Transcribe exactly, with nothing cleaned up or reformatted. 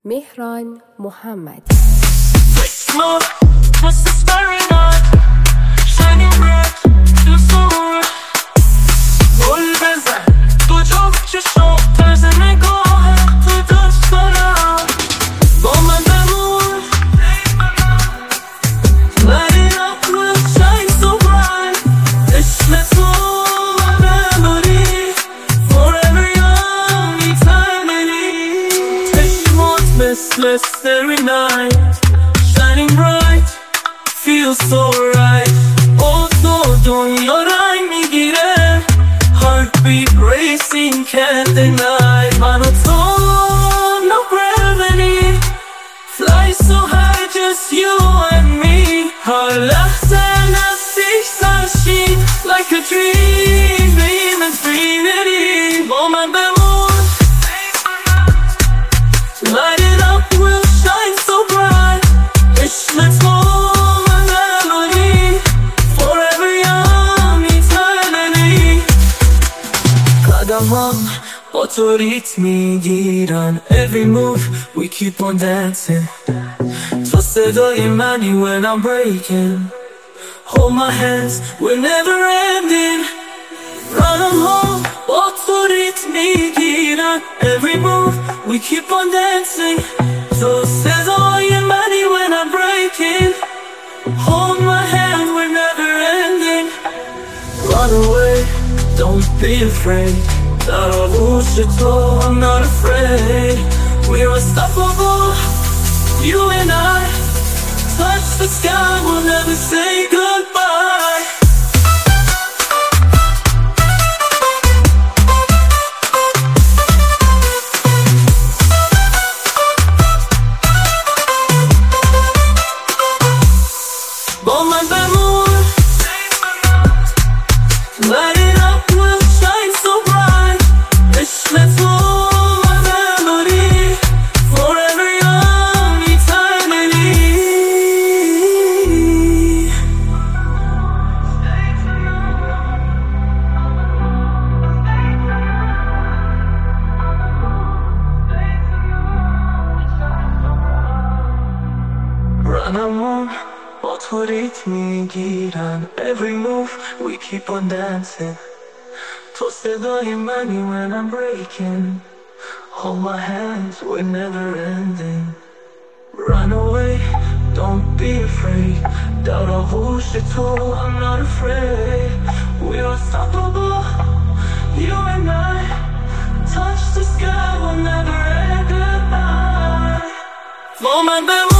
مهران محمد. Every night, shining bright, feels so right. Oh no, دنیا میگیره, heartbeat racing, can't deny. Monotone, no gravity, fly so high, just you and me. هر لحظه نزدیک سرشین, like a dream, dream infinity. با من بمون, light it up, we'll shine so bright. Let's go, my melody, forever young, eternity. قدمام با تو ریتم میگیرن, every move we keep on dancing. تو صدای منی when I'm breaking, hold my hands, we're never ending. Run on home, با تو ریتم میگیرن, every move we keep on dancing. تو صدای منی when I'm breaking, hold my hand, we're never ending. Run away, don't be afraid. Darabush to, I'm not afraid. We're unstoppable, you and I. Touch the sky, we'll never say goodbye. Light it up, we'll shine so bright. Let's go, my melody, forever young, eternity. Run on, با تو ریتم میگیرن, every move we keep on dancing. تو صدای منی when I'm breaking, hold my hands, we're never ending. Run away, don't be afraid. دراغوش تو, I'm not afraid. We're unstoppable, you and I. Touch the sky, we'll never end goodbye. Moment